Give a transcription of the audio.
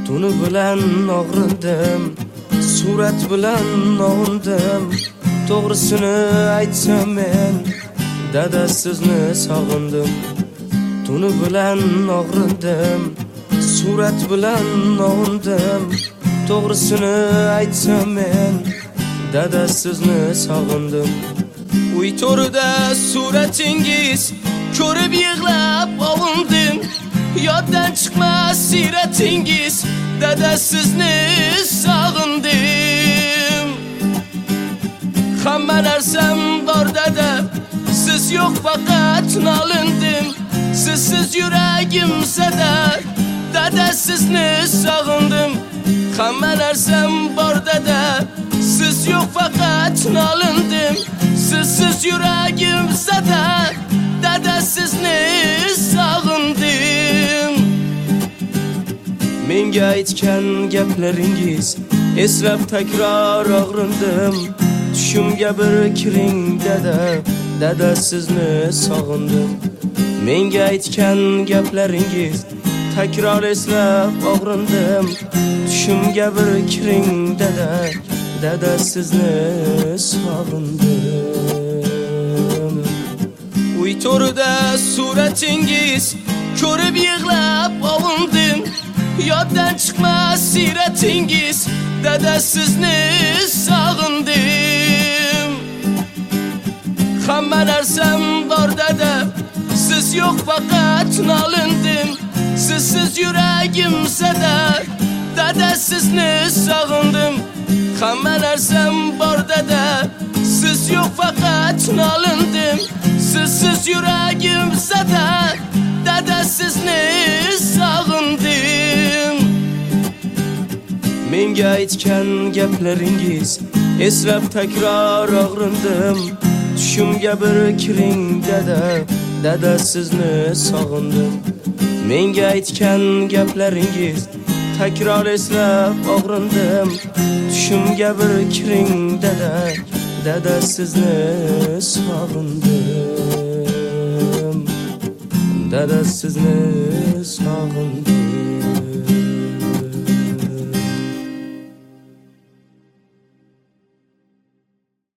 Tuni bilan og'rindim, surat bilan og'indim. To'g'risini aytsam men dada sizni sog'indim. Tuni bilan og'rindim, surat bilan og'indim. To'g'risini aytsam men dada sizni sog'indim. Uy to'rida suratingiz ko'rib yig'lab ovundim. Yoddan chiqmas siratingiz, dada sizni sog'indim. Hamma narsam bor dada, siz yo'q faqat nolindim. Sizsiz yuragim sada, dada sizni sog'indim. Hamma narsam bor dada, siz yo'q faqat nolindim. Sizsiz yuragim sada, dada sizni sog'indim. Menga aytgan gaplaringiz eslab takror og'rindim. Tushimga bir kiring dada, dada sizni sog'indim. Menga aytgan gaplaringiz takror eslab og'rindim. Tushimga bir kiring dada, dada sizni sog'indim. Uy to'rida suratingiz ko'rib yig'lab ovundim. Yoddan chiqmas siratingiz, dada sizni sog'indim. Hamma narsam bor dada, siz yo'q faqat nolindim. Sizsiz yuragim sada, dada sizni sog'indim. Hamma narsam bor dada, siz yo'q faqat nolindim. Sizsiz yuragim sada, dada sizni sog'indim. Menga aytgan gaplaringiz eslab takror og'rindim. Tushimga bir kiring dada, dada sizni sog'indim. Menga aytgan gaplaringiz takror eslab og'rindim. Tushimga bir kiring dada, dada sizni sog'indim. Dada sizni sog'indim.